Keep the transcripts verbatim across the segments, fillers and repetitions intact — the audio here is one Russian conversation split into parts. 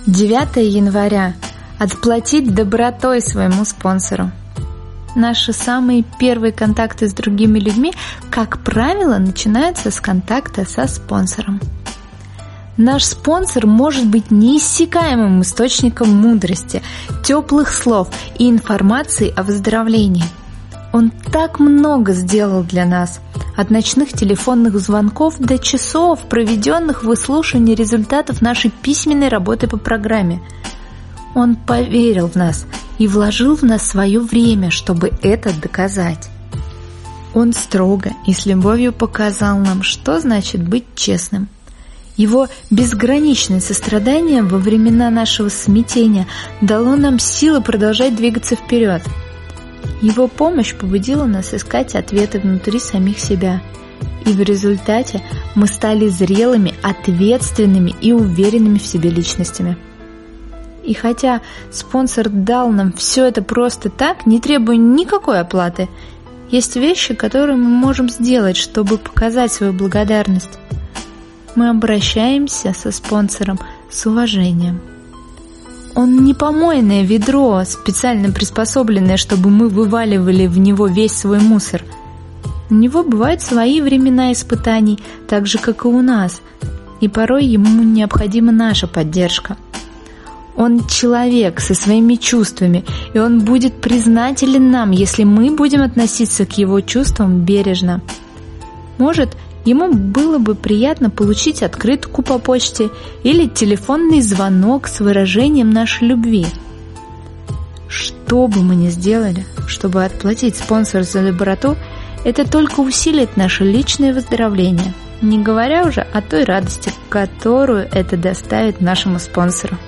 девятого января. Отплатить добротой своему спонсору. Наши самые первые контакты с другими людьми, как правило, начинаются с контакта со спонсором. Наш спонсор может быть неиссякаемым источником мудрости, теплых слов и информации о выздоровлении. Он так много сделал для нас, от ночных телефонных звонков до часов, проведенных в выслушивании результатов нашей письменной работы по программе. Он поверил в нас и вложил в нас свое время, чтобы это доказать. Он строго и с любовью показал нам, что значит быть честным. Его безграничное сострадание во времена нашего смятения дало нам силы продолжать двигаться вперед. Его помощь побудила нас искать ответы внутри самих себя. И в результате мы стали зрелыми, ответственными и уверенными в себе личностями. И хотя спонсор дал нам все это просто так, не требуя никакой оплаты, есть вещи, которые мы можем сделать, чтобы показать свою благодарность. Мы обращаемся со спонсором с уважением. Он не помойное ведро, специально приспособленное, чтобы мы вываливали в него весь свой мусор. У него бывают свои времена испытаний, так же, как и у нас, и порой ему необходима наша поддержка. Он человек со своими чувствами, и он будет признателен нам, если мы будем относиться к его чувствам бережно. Может, ему было бы приятно получить открытку по почте или телефонный звонок с выражением нашей любви. Что бы мы ни сделали, чтобы отплатить спонсору за доброту, это только усилит наше личное выздоровление, не говоря уже о той радости, которую это доставит нашему спонсору.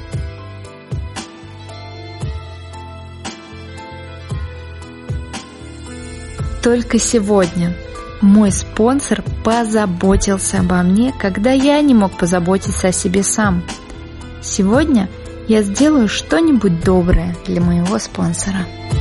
Только сегодня мой спонсор позаботился обо мне, когда я не мог позаботиться о себе сам. Сегодня я сделаю что-нибудь доброе для моего спонсора.